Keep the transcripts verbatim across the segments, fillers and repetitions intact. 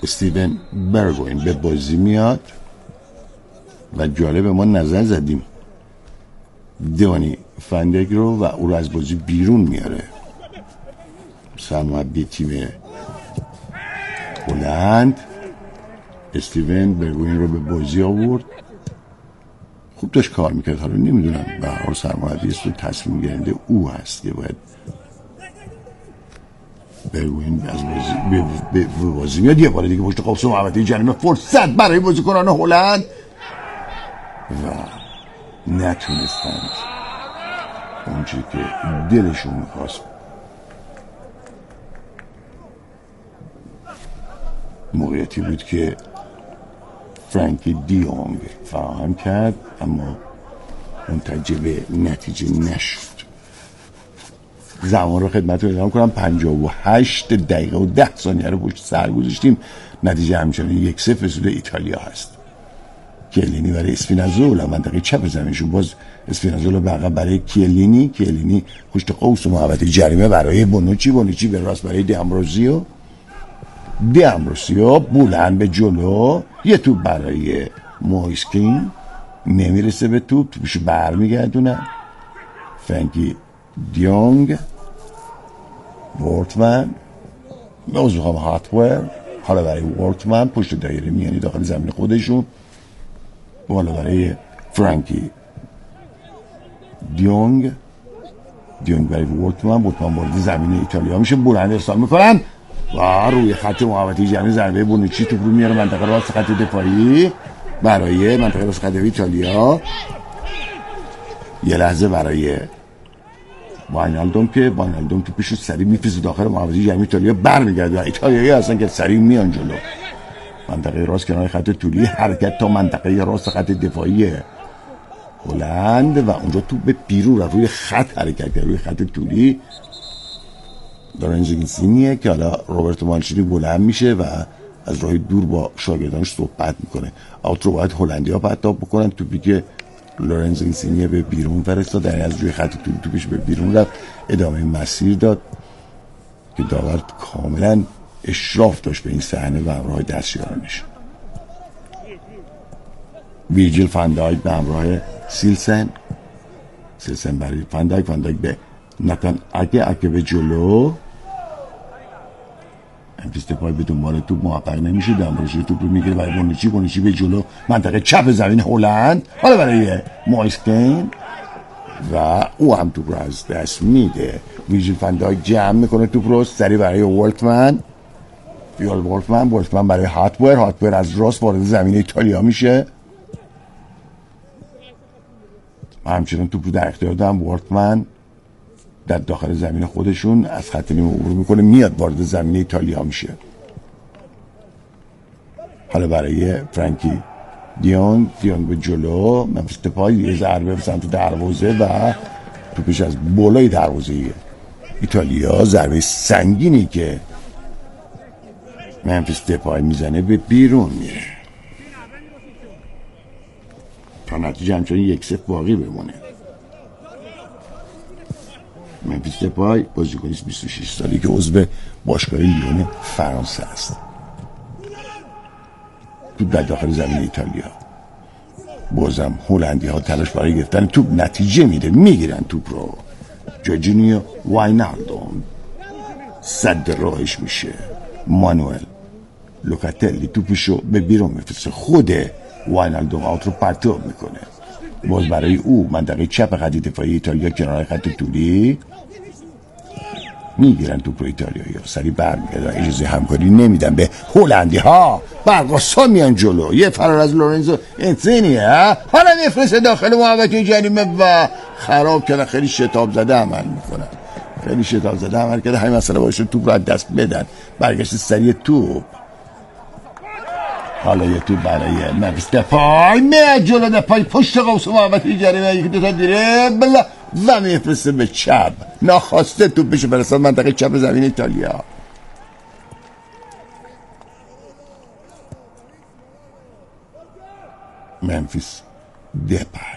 استیون برگوین به بازی میاد و جالب ما نظر زدیم دونی فندگ رو و او رو از بازی بیرون میاره. سرمربی تیم هلند استیون برگوین رو به بازی آورد. خوب داشت کار میکرد. حالا نمیدونم به هر حال سرمربی است و تصمیم گیرنده او هست که باید برگوین از بازی به بازی میاد. یه بار دیگه پشت قوس محوطه جریمه فرصت برای بازیکنان هلند و نتونستند اونچه که دلشون میخواست. موقعیتی بود که فرانکی دیونگ فراهم کرد اما منتج به نتیجه نشد. زمان رو خدمت رو اعلام کنم پنجاه و هشت دقیقه و ده ثانیه رو پشت سر گذاشتیم. نتیجه همچنان یک صفر سود ایتالیا هست. کیلینی برای اسپینازولا منطقه چپ زمینشون. باز اسپینازولا بقیه برای کیلینی. کیلینی پشت قوس محوطه جریمه برای بونوچی. بونوچی به راست برای دی امبروزیو. دی امبروزیو بلند به جلو. یه توپ برای مویسکین نمیرسه به توپ. توپشو برمیگردونه فرانکی دیونگ. وورتمن موضوع هم هاتور. حالا برای وورتمن پشت دایره میانی داخل زمین خودشون. بالا برای فرانکی دیونگ. دیونگ برای وورتمن. وورتمن وارد زمین ایتالیا میشه. بلند ارسال میکنن و روی خط محوطه جریمه ضربه بونوچی توپ رو میاره منطقه راست خط دفاعی برای منطقه راست خط ایتالیا. یه لحظه برای واینالدوم که واینالدوم توپشو سریع میفرسته داخل محوطه جریمه ایتالیا. برمیگرده و ایتالیایی هستن که سریع میان جلو منطقه راست کنار خط طولی. حرکت تا منطقه راست خط دفاعی هلند و اونجا توپ به بیرون رو روی خط حرکت کرد. روی خط طولی لورنزو اینسینیه که حالا روبرتو مانچینی بلند میشه و از راه دور با شاگردانش صحبت میکنه. آوت رو باید هلندی ها پرتاب بکنن. توپی که لورنزو اینسینیه به بیرون فرستاد یعنی از روی خط طولی توپش به بیرون رفت. ادامه مسیر داد که داور کاملا اشراف داشت به این صحنه و همراه دستیارانش. ویرجیل فندایک به همراه سیلسن. سیلسن برای فندایک. فندایک به نتان اگه اگه به جلو. امپیست پای به دنبال توپ موفق نمیشه. دامروشی توپ رو میگیره برای بونوچی. بونوچی به جلو منطقه چپ زمین هلند. حالا برای مویسکین و او هم توپ رو از دست میده. ویرجیل فندایک جمع میکنه توپ رو سریع برای وولتمن. بیال وولتمن. وولتمن برای هاتور. هاتور از راست وارد زمین ایتالیا میشه. همچنان توپ رو در اختیار دارم. وولتمن در داخل زمین خودشون از خط نیمه عبور میکنه میاد وارد زمین ایتالیا میشه. حالا برای فرانکی دیونگ. دیونگ به جلو منفیس دپای. یه ضربه به سمت دروازه و توپش از بالای دروازه ایتالیا. ضربه سنگینی که منفیس دپای میزنه به بیرون میره تا نتیجه همچنان یک صفر باقی بمونه. منفیس دپای بازیکنی بیست و شش سالی که عضو باشگاه لیون فرانسه است. توپ در داخل زمین ایتالیا. بازم هلندی ها تلاش برای گرفتن توپ نتیجه میده. میگیرن توپ رو. جورجینیو واینالدوم صد راهش میشه. مانوئل لوکاتلی توپشو به بیرون میفرسته. خود واینالدوم آوت رو پرتاب میکنه. باز برای او منطقه چپ خط دفاعی ایتالیا کنار خط طولی. میگیرن توپ رو ایتالیایی ها. سریع برمیگردن. اجازه همکاری نمیدن به هلندی ها. برقصا میان جلو. یه فرار از لورنزو اینسینیه. حالا میفرسته داخل محوطه جریمه و خراب کرده. خیلی شتاب زده عمل میکنن. خیلی شتاب زده عمل کرده. همین مسئله باعث شد توپ رو از دست بدن. برگشت سریع توپ. حالا یه توپ برای منفیس دپای. میاد جلو. دپای پشت قوس محوطه جریمه. یکی دوتا دریبل و میفرسته به چپ. ناخواسته توپ بشه برسد منطقه چپ زمین ایتالیا. منفیس دپای.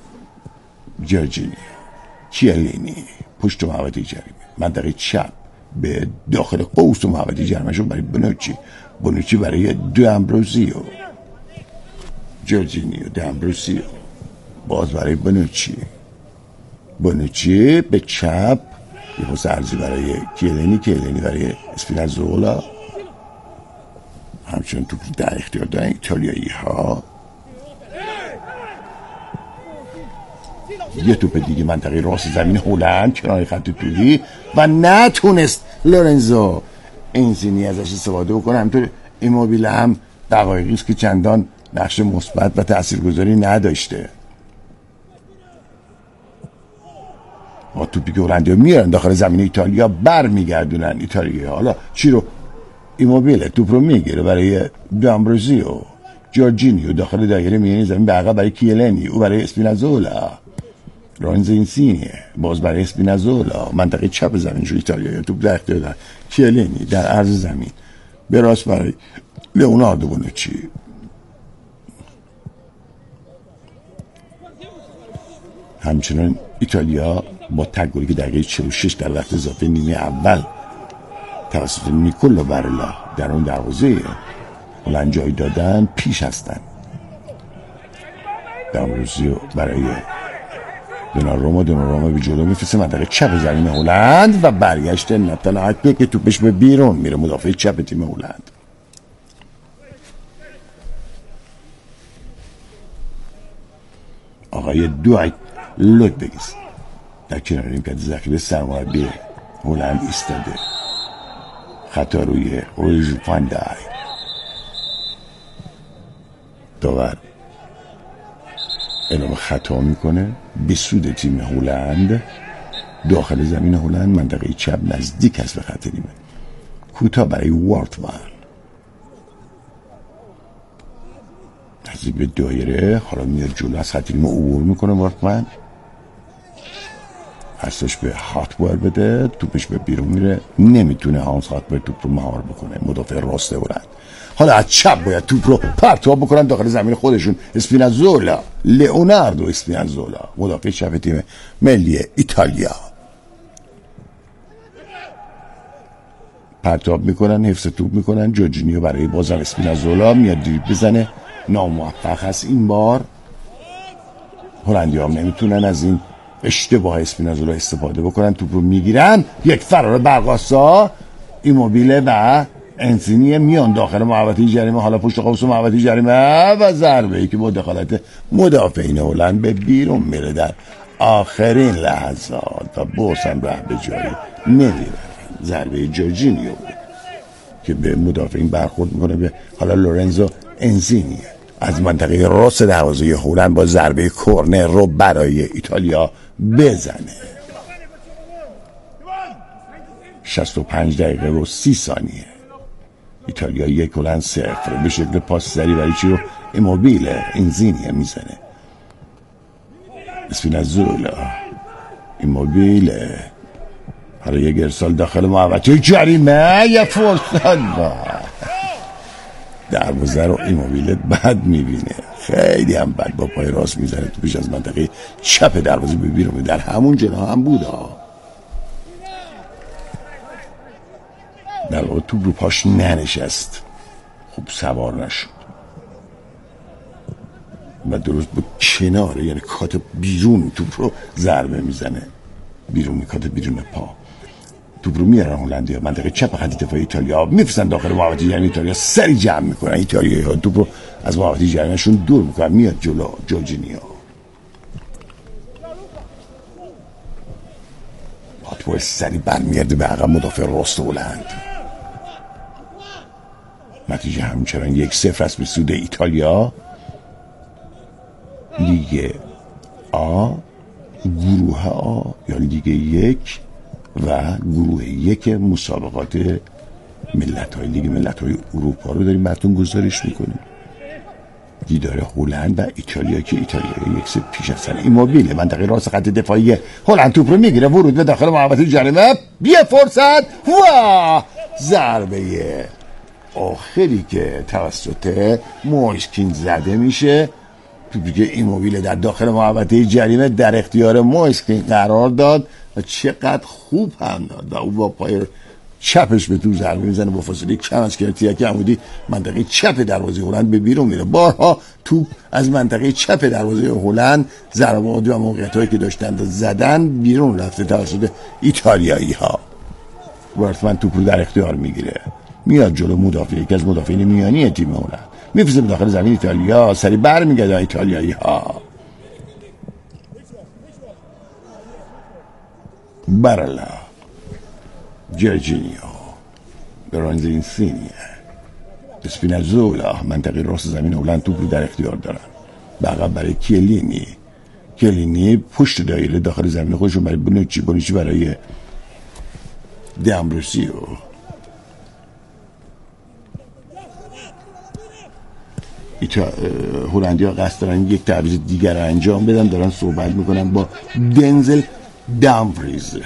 جورجینیو کیلینی پشت محوطه جریمه منطقه چپ به داخل قوس و محوطه جریمهشون برای بونوچی، بونوچی برای دامبروزیو، جورجینیو دامبروزیو باز برای بونوچی، بونوچی به چپ یه پاس عرضی برای کیلینی، کیلینی برای اسپینازولا. همچنین توپ در اختیار دارن ایتالیایی ها. یه توپ دیگه منطقه راست زمین هلند کنار خط طولی و نتونست لورنزو انزینی ازش استفاده بکنه. همینطور ایموبیله هم دقایقی است که چندان نقش مثبت و تاثیرگذاری نداشته. با توپی که هلندیا میارن داخل زمین ایتالیا بر میگردونن ایتالیا. حالا چی رو ایموبیله توپ رو میگیره برای دامبروزیو، جورجینیو داخل دایره میانی زمین به عقب برای کیلینی، او برای اسپینازولا، لورنزو اینسینی باز برای اسپینازولا، منطقه چپ زمین جو ایتالیا توپ در اختیار دارن، کیلینی در عرض زمین به راست برای لئوناردو بونوچی. همچنان ایتالیا با تک گلی که دقیقه چهل و شش در وقت اضافه نیمه اول توسط نیکولو بارلا در اون دروازه هلند جای دادن پیش هستن. دامبروزیو برای دوناروما، دوناروما به جلو میفرسته منطقه چپ زمین هلند و برگشت ناتان آکبی که توپش به بیرون میره، مدافع چپ تیم هلند. آقای دوایت لودبگیس در کنار نیمکت ذخیره سرمربی هلند ایستاده. خطا روی رویز فاندای. داور اعلام خطا میکنه به سود تیم هلند داخل زمین هلند، منطقه چپ نزدیک است به خط نیمه. کوتاه برای وارتمن نزدیک به دایره، حالا میاد جلو از خط نیمه عبور میکنه. وارتمن هستش به هاتبوئر بده، توپش به بیرون میره، نمیتونه هانس هاتبوئر توپ رو مهار بکنه، مدافع راست هلند. حالا از چپ باید توپ رو پرتاب بکنن داخل زمین خودشون. اسپینازولا، لئوناردو اسپینازولا مدافع چپ تیم ملی ایتالیا پرتاب میکنن، حفظ توپ میکنن. جورجینیو برای بازم اسپینازولا میاد دریبل بزنه، ناموفق هست این بار. هلندی هم نمیتونن از این اشتباه اسپینازولا استفاده بکنن، توپ رو میگیرن. یک فرار برقاسا، ایموبیله و انسینی میان داخل محوطه جریمه، حالا پشت قوس محوطه جریمه و ضربه ای که با دخالت مدافعین هلند به بیرون میره در آخرین لحظات و باز هم ره به جایی نمیبرن. ضربه جورجینیو بود که به مدافعین برخورد میکنه به حالا لورنزو انزینی از منطقه راست دروازه هلند با ضربه کرنر رو برای ایتالیا بزنه. شصت و پنج دقیقه رو سی ثانیه. ایتالیا یک، هلند صفر. به شکل پاس سری برای چی رو ایموبیله انزینی میزنه. اسپینازولا، ایموبیله، حالا یک ارسال داخل محوطه جریمه، یه فرصت دروازه رو ایموبیله بد میبینه، خیلی هم بد با پای راست میزنه، تو پیش از منطقه چپ دروازه به بیرون، در همون جنا هم بود ها. در واقع توپ رو پاش ننشست، خوب سوار نشد و درست با کناره، یعنی کات بیرون توپ رو ضربه میزنه، بیرون کات بیرون پا. توپ رو میارن هلندیا منطقه چپ خط دفاعی ایتالیا، میفرستن داخل محوطه جریمه ایتالیا، سری جمع میکنن ایتالیایی‌ها، توپ رو از محوطه جریمه‌شون دور میکنن، میاد جلو جورجینیو. هاتبوئر سری برمیگرده به عقب، مدافع راست هلند. نتیجه همچنان یک صفر است به سود ایتالیا. لیگ آ، گروه آ یا لیگ یک و گروه یک مسابقات ملت‌های لیگ ملت‌های اروپا رو داریم براتون گزارش میکنیم. دیدار هلند و ایتالیا که ایتالیا یک سه پیش هستن. ایموبیله منطقه راست خط دفاعی هلند توپ رو میگیره، ورود به داخل محوطه جریمه، یه فرصت و ضربه آخری که توسط مویسکین زده میشه. توپی که ایموبیله در داخل محوطه جریمه در اختیار مویسکین قرار داد و چقدر خوب هم داد و او با پای چپش به تو ضربه میزنه با فاصله کم از تیرک عمودی منطقه چپ دروازه هلند به بیرون میره. بارها توپ از منطقه چپ دروازه هلند ضربات و موقعیتایی که داشتن زدن بیرون رفته توسط ایتالیایی ها. ورتمن توپ رو در اختیار میگیره، میاد جلو مدافع، یکی از مدافعین میانی تیم هلند، میفرسته به داخل زمین ایتالیا، سری برمیگردن ایتالیایی ها. بارلا، جورجینیو، لورنزو اینسینیه، اسپینازولا منطقه راست زمین هلند توپ رو در اختیار دارن. به عقب برای کیلینی، کیلینی پشت دایره داخل زمین خودشون برای بونوچی، بونوچی برای دامبروسیو. ایتا هلندیا قصد دارن یک تعویض دیگر رو انجام بدن، دارن صحبت میکنن با دنزل دامفریز.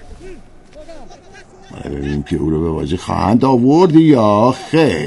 ببینیم که او رو به بازی خواهند آورد یا خیر.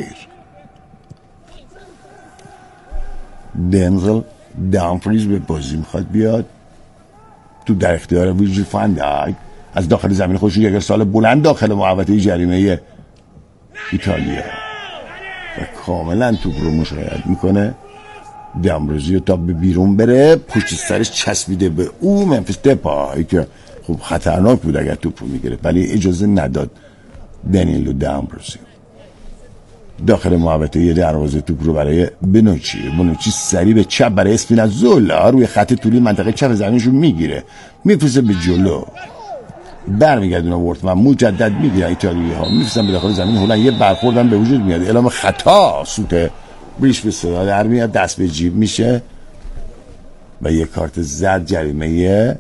دنزل دامفریز به بازی میخواد بیاد. تو در اختیار ویرجیل فان دایک از داخل زمین خودشون یک سال بلند داخل محوطه جریمه ایتالیا و کاملا توپ رو مشاهده میکنه. دامبروزیو تا به بیرون بره، پشت سرش چسبیده به او منفیس دپای که خب خطرناک بود اگر توپ رو میگیره، ولی اجازه نداد دنیلو دامبروزیو. داخل محوطه یه دروازه توپ رو برای بنوچی، بنوچی سریع به چپ برای اسپینازولا روی خط طولی منطقه چپ زمینشون میگیره، میفرسته به جلو، برمیگردونه ورتمن، مجدد میگیره ایتالیایی ها، میفرستن به داخل زمین هلند. یه برخوردن به وجود میاد، اعلام خطا، سوت بریش به صدا در میاد، دست به جیب میشه و یه کارت زرد جریمه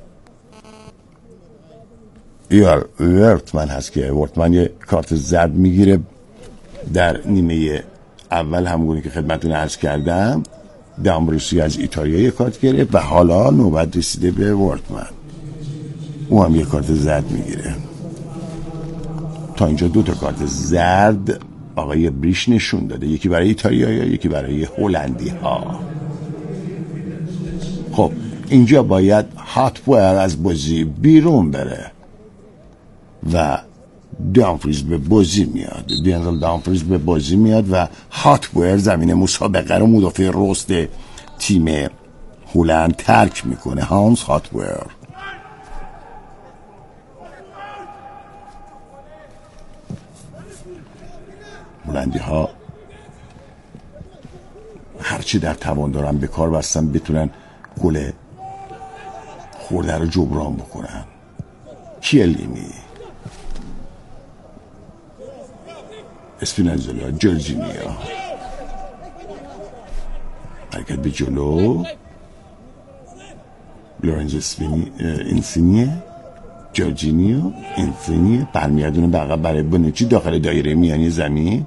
یا ورتمن هست که ورتمن یه کارت زرد میگیره در نیمه اول. همونگونه که خدمتتون عرض کردم دامبروسی از ایتالیا یه کارت گرفت و حالا نوبت رسیده به ورتمن، او هم یه کارت زرد میگیره. تا اینجا دو تا کارت زرد آقای بریش نشون داده، یکی برای ایتالیا یا یکی برای هلندی ها. خب اینجا باید هاتپوئر از بازی بیرون بره و دامفریز به بازی میاد. دنزل دامفریز به بازی میاد و هاتپوئر زمین مسابقه رو مدافع راست تیم هلند ترک میکنه. هانس هاتپوئر. هلندی ها هرچی در توان دارن به کار بستن بتونن گل خورده رو جبران بکنن. کیلینی، اسپینازولا، جورجینیو، حرکت به جلو، لورنزو اینسینیه، جورجینیو، اینسینیه، برمیگردونه به عقب برای بونوچی داخل دایره میانی زمین.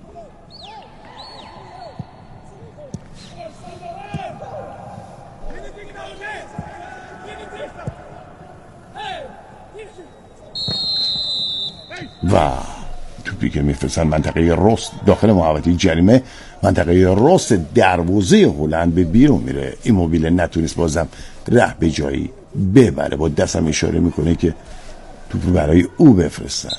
و توپی که میفرستن منطقه راست داخل محوطه جریمه، منطقه راست دروازه هلند به بیرون میره. ایموبیل نتونست بازم ره به جایی ببره، با دستم اشاره میکنه که توپ برای او بفرستن.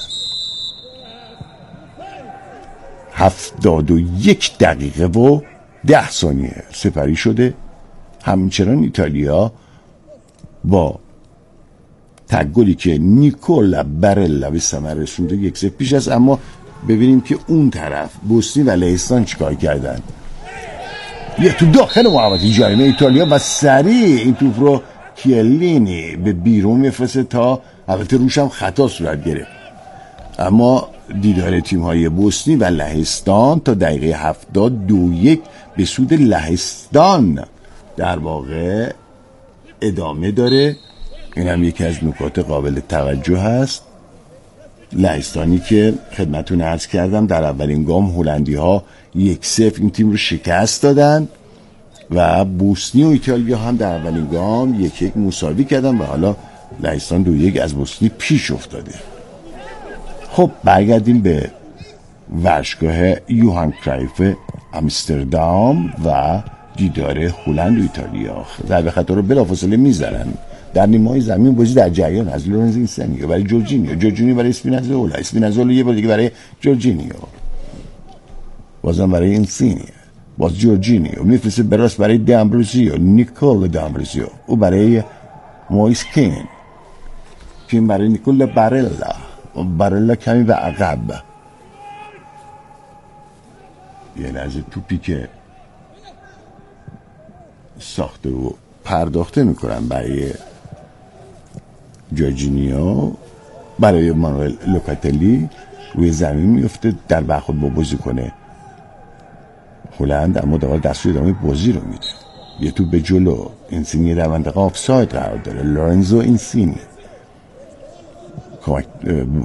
هفتاد و یک دقیقه و ده ثانیه سپری شده. همچنان ایتالیا با تگلی که نیکولا بارلا به ثمر رسونده یک صفر پیش است. اما ببینیم که اون طرف بوسنی و لهستان چیکار کردن. یه تو داخل محوطه جریمه ایتالیا و سریع این توپ رو کیلینی به بیرون میفرسته تا البته روش هم خطا صورت گرفت، اما دیدار تیم های بوسنی و لهستان تا دقیقه هفتاد دو یک به سود لهستان در واقع ادامه داره. این هم یکی از نکات قابل توجه هست. لهستانی که خدمتون عرض کردم در اولین گام هلندی ها یک صفر این تیم رو شکست دادن و بوسنی و ایتالیا هم در اولین گام یک یک مساوی کردن و حالا لهستان دو یک از بوسنی پیش افتاده. خب برگردیم به ورزشگاه یوهان کرایف آمستردام و دیدار هلند و ایتالیا. ضربه خطا رو بلافاصله میزنن در نیمه‌های زمین بازی در جریان از لورنزو اینسینیو برای جورجینیو، جورجینیو برای اسپینازولا، اسپینازولا یه بار دیگه برای جورجینیو، بازم برای اینسینیو، باز جورجینیو میفرسته براست برای دامبروزیو، نیکول دامبروزیو، او برای مویس کین، کین برای نیکول بارلا، بارلا کمی به عقب. یه لحظه توپی که ساخته و پرداخته میکنن برای جورجینیو، برای مانوئل لوکاتلی روی زمین میفته در برخورد با بازیکن هلند، اما دوباره دستور ادامه بازی رو میده. یه توپ به جلو، اینسینی در منطقه آفساید قرار داره، لورنزو اینسینی کمک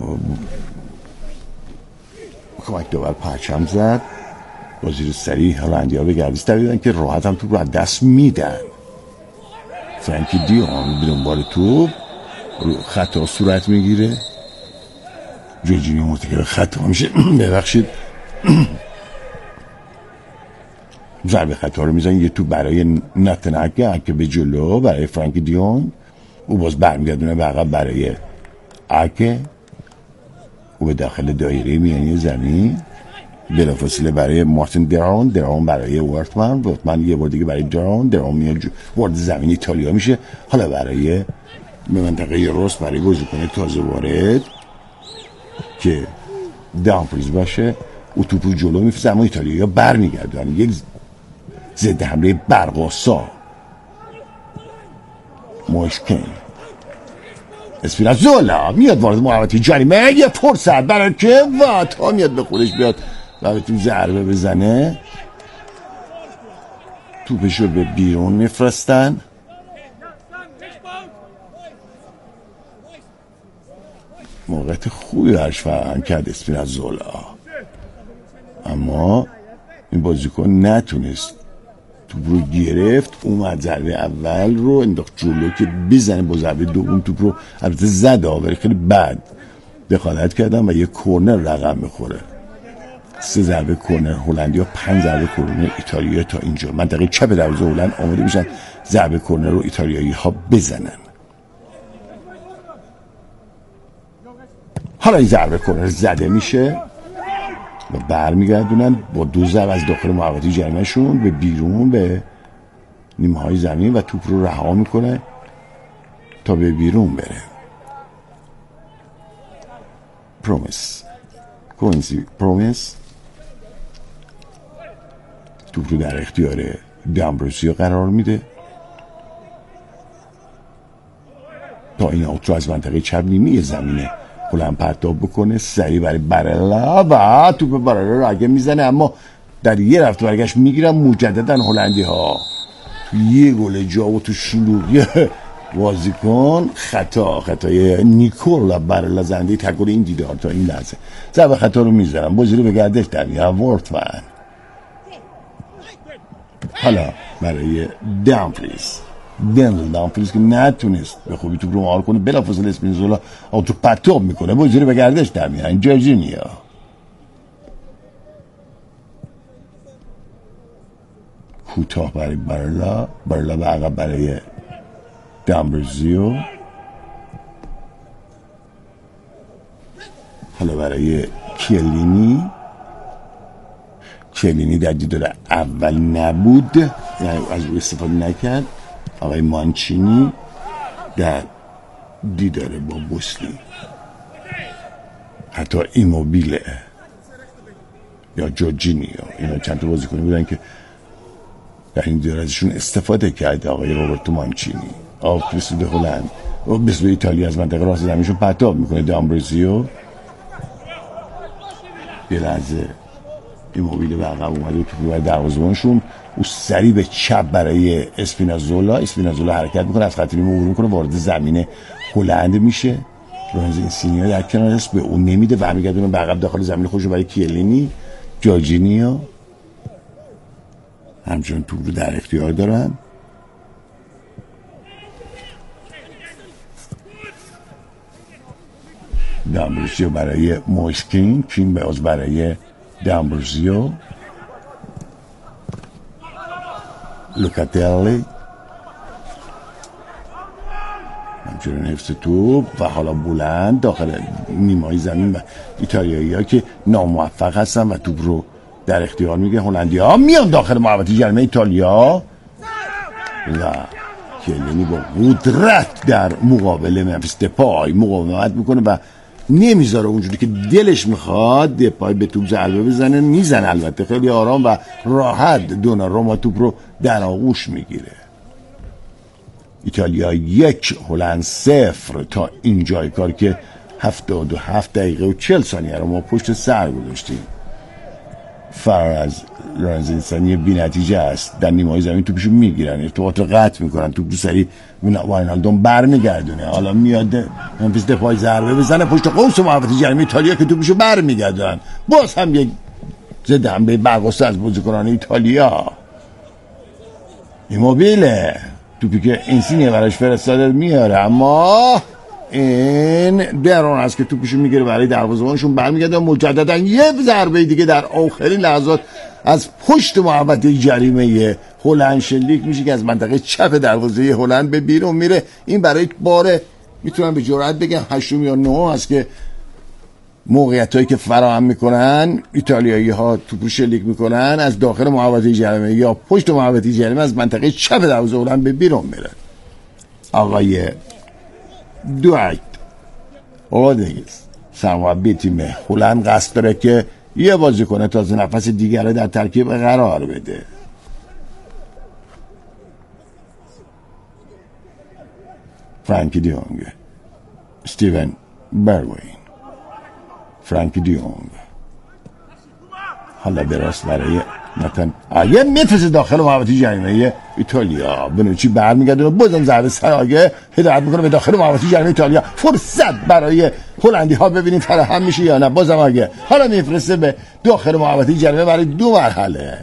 کمک دوبر پرچم زد، بازی رو سریع هلندی ها به گردش دویدن که راحت هم توپ رو از دست میدن. فرانکی دیون بدون بال توپ رو خطا صورت میگیره، جورجینیو مرتکب خطا میشه ببخشید ضربه خطا رو میزن. یه توپ برای ناتن اکه که به جلو برای فرانکی دیون، او باز برمیگردونه به عقب برای اکه، او به داخل دایره میانی زمین، بلافاصله برای مارتین درون، درون برای ورتمن، ورتمن یه بار دیگه برای درون، درون میاد وارد زمین ایتالیا میشه. حالا برای به منطقه راست برای بازیکن تازه وارد که دامفریز باشه، او توپو جلو میفرسته، اما ایتالیا برمیگردن یک ضد حمله برقاسا. موشکین اسپینازولا میاد وارد محوطه جریمه، یه فرصت برای که و تا میاد به خودش بیاد و تو ضربه بزنه، توپشو به بیرون میفرستن. موقعیت خوبی برش فراهم کرد اسپینازولا، اما این بازیکن نتونست توپ رو گرفت، اومد ضربه اول رو انداخت جلو که بزنه، با ضربه دوم توپ رو البته زد، ولی خیلی بد دخالت کردن و یه کورنر رقم میخوره. سه ضربه کورنر هلندیا، پنج ضربه کورنر ایتالیا تا اینجا. منطقه چپ دروازه هلند آماده میشن ضربه کورنر رو ایتالیایی ها بزنن. حالا این ضربه کورنر زده میشه و برمیگردونن با دو ضربه از داخل محوطه جریمه شون به بیرون به نیمه های زمین و توپ رو رها میکنه تا به بیرون بره. پرومیس کوینزی پرومیس توپ رو در اختیار دامبروزیو قرار میده تا این اوت رو از منطقه چپ نیمه زمینه هلند پرتاب بکنه، سریع برای بارلا و توپ بارلا رو اگه میزنه، اما در یه رفت برگشت میگیرن مجددا هلندی ها. تو یه گل جا و تو شلوغی بازیکن خطا خطای نیکول بارلا زنده تگل این دیدار تا این لحظه ضربه خطا رو میزنن، بازی رو به گردش در میارن ورتمن. حالا برای دامفریز، دنل دامفریز که نتونست به خوبی توپ رو مهار کنه، بلافاصله اسپینازولا اوتو پرتاب میکنه، بازی رو به گردش در میارن. جورجینیو کوتاه برای بارلا، بارلا به عقب برای دامبروزیو، حالا برای کیلینی. کیلینی در دیدار اول نبود، یعنی از او استفاده نکرد. آقای مانچینی در دیدار با بوسلی، حتی ایموبیله یا جورجینیو، اینا چند تا بازیکن بودن که در این دیدار ازشون استفاده کرد آقای روبرتو مانچینی. آف رسید هلند و به سوی ایتالیا از منطقه راست زمینشون پرتاب میکنه. دامبروزیو یه لحظه ایموبیله به عقب اومده و توپی برای دروازه‌بانشون، او سریع به چپ برای اسپینازولا، اسپینازولا حرکت میکنه، از خط نیمه عبور میکنه، وارد زمین هلند میشه. لورنزو اینسینیو در کنار است، به اون نمیده، برمیگردونه به عقب داخل زمین خودش برای کیلینی. جورجینیو همچنان توپ رو در اختیار دارن. دامبروزیو برای موشکین، کین باز برای دامبروزیو، لوکاتلی چون حفظ توپ و حالا بلند داخل نیمه زمین و ایتالیایی ها که ناموفق هستن و توپ رو در اختیار میگه هلندی ها میان داخل محوطه جریمه ایتالیا و کلینی با قدرت در مقابل منفیس دپای مقاومت میکنه و نمیذاره اونجوری که دلش میخواد دپای به توپ ضربه بزنه. میزنه البته خیلی آرام و راحت. دوناروما توپ رو در آغوش میگیره. ایتالیا یک هلند صفر تا اینجای کار که هفتاد و هفت دقیقه و چهل ثانیه رو ما پشت سر گذاشتیم. فرار از لورنزو اینسانی بی نتیجه است. در نیمه زمین توپشو میگیرن، ارتباط رو قطع میکنن، توپ رو سری واینالدوم برمیگردونه. حالا میاد منفیس دپای ضربه بزنه پشت قوس محوطه جریمه ایتالیا که توپشو برمیگردن. باز هم یک ضد حمله برگزیده از بازیکنان ایتالیا. ایموبیله توپی که اینسینیه براش فرستاده میاره، اما این درون است که توپشو میگیره برای دروازه‌بانشون برمیگرده. مجددا یه ضربه دیگه در آخرین لحظات از پشت محوطه جریمه هلند شلیک میشه که از منطقه چپ دروازه هلند به بیرون میره. این برای باره میتونم به جرئت بگم هشتم یا نهم است که موقعیت هایی که فراهم میکنن ایتالیایی ها توپو شلیک میکنن از داخل محوطه جریمه یا پشت محوطه جریمه از منطقه چپ دروازه هلند به بیرون میره. آقای دوایت رودریگز سرمربی تیم هلند قصد داره که یه بازیکن تازه نفس دیگره در ترکیب قرار بده. فرانکی دیونگ، استیون برگوین، فرانکی دیونگ، حالا براست برای نتن آیه میفرسته داخل محوطه جریمه ایتالیا. بنوچی برمیگرده و بازم ضربه سر آگه هدایت میکنه به داخل محوطه جریمه ایتالیا. فرصت برای هلندی ها ببینیم فراهم میشه یا نه. بازم آگه حالا میفرسته به داخل محوطه جریمه برای دو مرحله.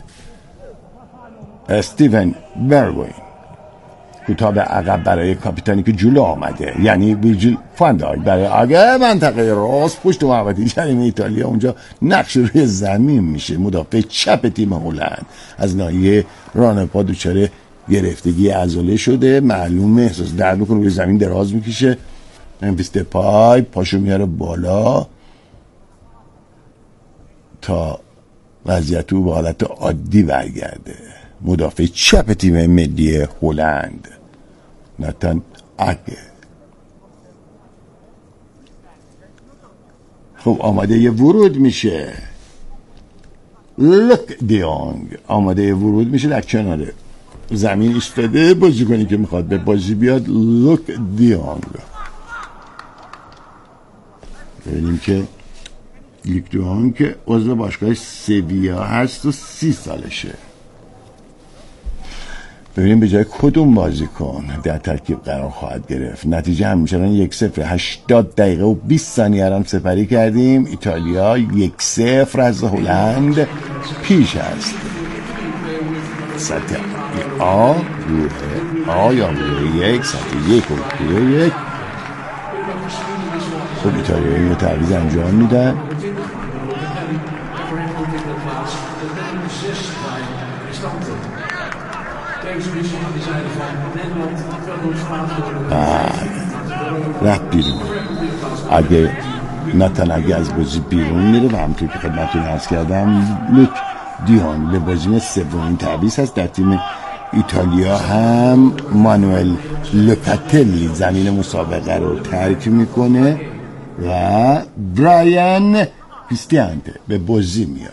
استیون برگوین کوتاه به عقب برای کاپیتانی که جلو آمده، یعنی ویرجیل فانداک برای آگه منطقه راست پشت محوطه جریمه ایتالیا. اونجا نقش روی زمین میشه. مدافع چپ تیم هلند از ناحیه رانپا دچار گرفتگی عضله شده، معلومه احساس درد میکنه، روی زمین دراز میکشه. منفیس دپای پاشو میاره بالا تا وضعیت او به حالت عادی برگرده. مدافع چپ تیم ملی هلند نتان آگه. خب آماده یه ورود میشه. لوک دیونگ آماده ورود میشه، در کنار زمین ایستاده. بازیکنی که میخواد به بازی بیاد لوک دیونگ. ببینیم که لوک دیونگ که عضو باشگاه سویا هست و سی سالشه. ببینیم به جای کدوم بازیکن در ترکیب قرار خواهد گرفت. نتیجه همچنان یک صفر. هشتاد دقیقه و بیست ثانیه هم سپری کردیم. ایتالیا یک صفر از هلند پیش است. سطح آ روح آ یا روح یک سطح یک و روح یک. خب ایتالیایی رو تعویض انجام میدن. رفت بیرون. اگه نتن اگه از بازی بیرون میره و همطور که خدمتتون عرض کردم لوک دیون به بازی سومین تعویض هست. در تیم ایتالیا هم مانوئل لوکاتلی زمین مسابقه رو ترک میکنه و برایان کریستیانته به بازی میاد.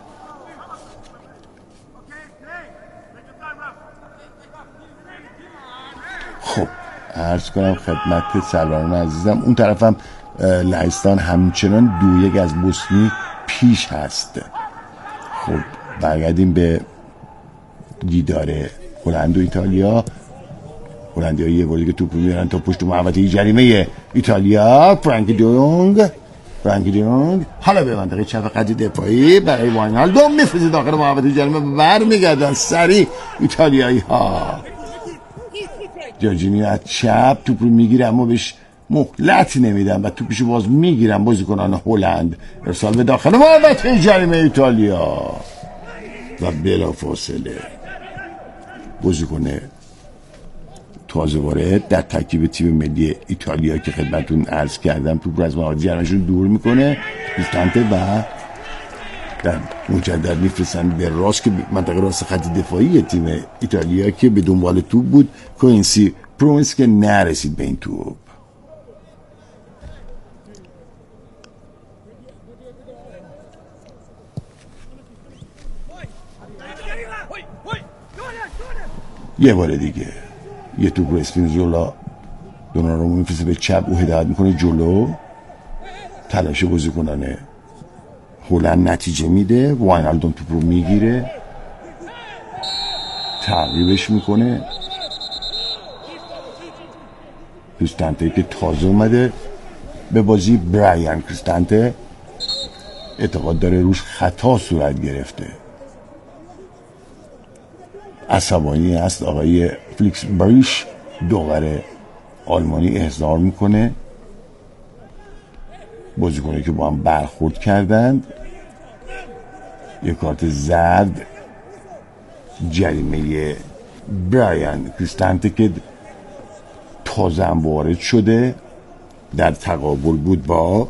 خب عرض کنم خدمت سروران عزیزم اون طرفم لهستان همچنان دو یک از بوسنی پیش هست. خب برگردیم به دیدار هلند و ایتالیا. هلندی ها یه گلی که توپ میارن تا پشت محوطه جریمه ایتالیا. فرانکی دیونگ فرانکی دیونگ حالا به منطقه چپ قد دفاعی برای واینالدوم میفرسته داخل محوطه جریمه. برمیگردن سریع ایتالیایی ها. جورجینیو از چپ توپ رو میگیره اما بهش مهلت نمیدن و توپشو باز میگیرن بازیکنان هلند. ارسال به داخل محوطه جریمه ایتالیا و بلا فاصله بازیکن تازه وارد در ترکیب تیم ملی ایتالیا که خدمتتون عرض کردم توپ رو از محوطه جریمه‌شون دور میکنه کریستانته و در مجدد میفرستن به راست که منطقه راست خط دفاعی تیم ایتالیا که به دنبال توپ بود. کوینسی پرومس که نرسید به این توپ. یه بار دیگه یه توپ رو اسپینزولا دوناروما میفرسته به چپ، او هدایت میکنه جلو، تلاش بازیکنانه هلند نتیجه میده. واینالدوم توپ رو میگیره، تعقیبش میکنه. کریستانته که تازه اومده به بازی، برایان کریستانته اعتقاد داره روش خطا صورت گرفته. عصبانی است آقای فلیکس بریش، داور آلمانی احضار میکنه بازیکنایی که با هم برخورد کردند. یک کارت زرد جریمه برایان کریستانته که تازه هم وارد شده در تقابل بود با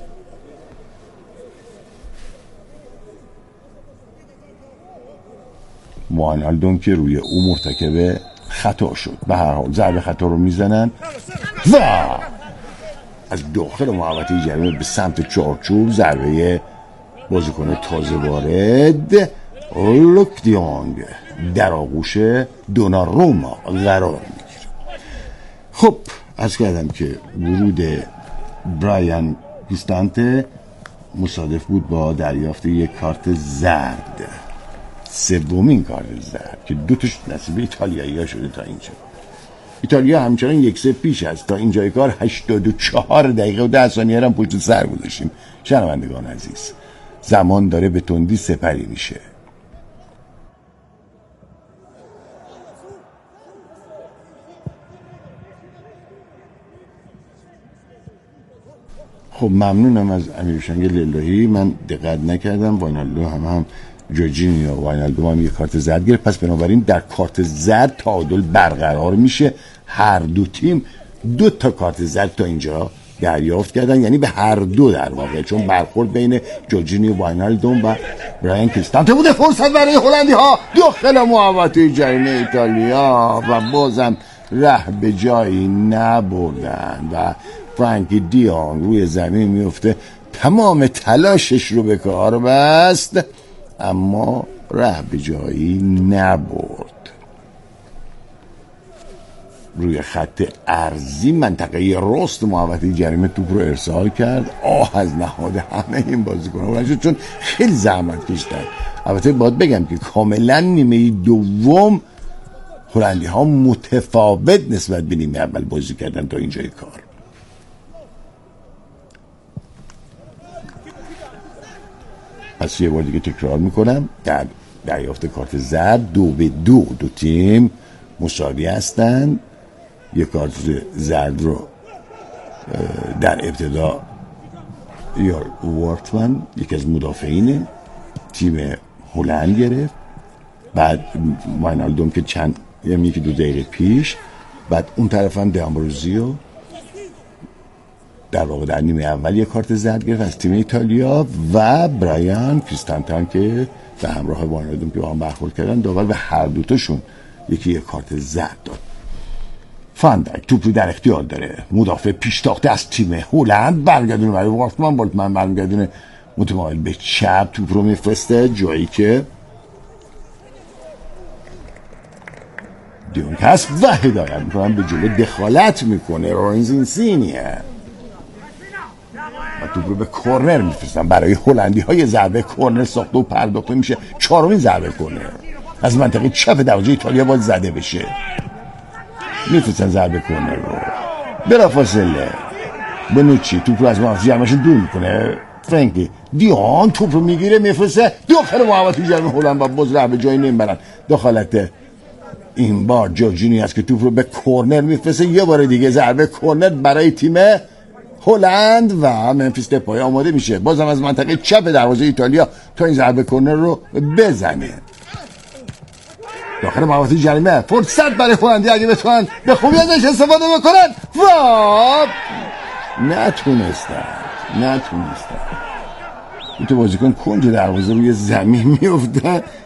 واینالدوم که روی او مرتکب خطا شد. به هر حال ضربه خطا رو میزنن و از داخل محوطه جریمه به سمت چارچوب ضربه بازیکن تازه وارد لوک دیونگ در آغوش دوناروما قرار میگیره. خب از کردم که ورود برایان کریستانته مصادف بود با دریافت یک کارت زرد، سومین کارت زرد که دو تاش نصیب ایتالیایی ها شده. تا اینجا ایتالیا همچنان یک سه پیش است. تا اینجای کار هشتاد و چهار دقیقه و ده ثانیه هم پشت سر گذاشتیم. شنوندگان عزیز، زمان داره به تندی سپری میشه. خب ممنونم از امیرشنگ للهی، من دقت نکردم. واینالدو هم هم جورجینیو واینالدو هم یک کارت زرد گرفت، پس بنابراین در کارت زرد تعادل برقرار میشه. هر دو تیم دو تا کارت زرد تا اینجا دریافت کردن، یعنی به هر دو در واقع، چون برخورد بین جورجینیو واینالدوم و برایان کریستانته بوده. فرصت برای هلندی ها داخل محوطه جریمه ایتالیا و بازم ره به جایی نبردن و فرانکی دیونگ روی زمین میفته، تمام تلاشش رو به کار بست اما ره به جایی نبرد. روی خط ارضی منطقه راست محوطه جریمه توپ رو ارسال کرد. آه از نهاد همه این بازیکن‌ها بلند شد چون خیلی زحمت کشیدن. البته باید بگم که کاملا نیمه دوم هلندی ها متفاوت نسبت به نیمه اول بازی کردن تا اینجای کار. پس یه بار دیگه تکرار میکنم، در دریافت کارت زرد دو به دو دو تیم مساوی هستن. یک کارت زرد رو در ابتدا یار وارتمن یکی از مدافعین تیم هلند گرفت، بعد واینالدوم که چند یعنی که دو دقیقه پیش، بعد اون طرف هم دامبروزیو در واقع در نیمه اول یک کارت زرد گرفت از تیم ایتالیا و برایان کریستانته که به همراه واینالدوم که با هم برخورد کردن داور به هر دوتاشون یکی یک کارت زرد داد. فاندک توپ رو در اختیار داره، مدافع پیشتاخته از تیم هلند برگردونه برای وارتمن، والتمن برگردونه متمایل به چپ، توپ رو میفرسته جایی که دیونگ هست و هدایت میکنن به جلو دخالت میکنه لورنزو اینسینیه و توپ رو به کورنر میفرستن. برای هلندی های ضربه کورنر ساخته و پرداخته میشه. چهارمین ضربه کورنر از منطقه چپ دروازه ایتالیا باید زده بشه. میفرستن ضربه کورنر رو بلافاصله بنوچی توپ رو از محوطه جریمه‌اش دور میکنه. فرانکی دیون توپ رو میگیره میفرسته داخل محوطه جریمه هلند و باز ره به جایی نمیبرن. دخالت این بار جورجینیو است که توپ رو به کورنر میفرسته. یه بار دیگه ضربه کورنر برای تیم هلند و منفیس دپای آماده میشه بازم از منطقه چپ دروازه ایتالیا تا این ضربه کورنر رو بزنه. داخل محوطه جریمه فرصت برای خواننده اگه بتونن به خوبی ازش استفاده بکنن و نتونستن نتونستن تو بازیکن کنج دروازه روی زمین میفته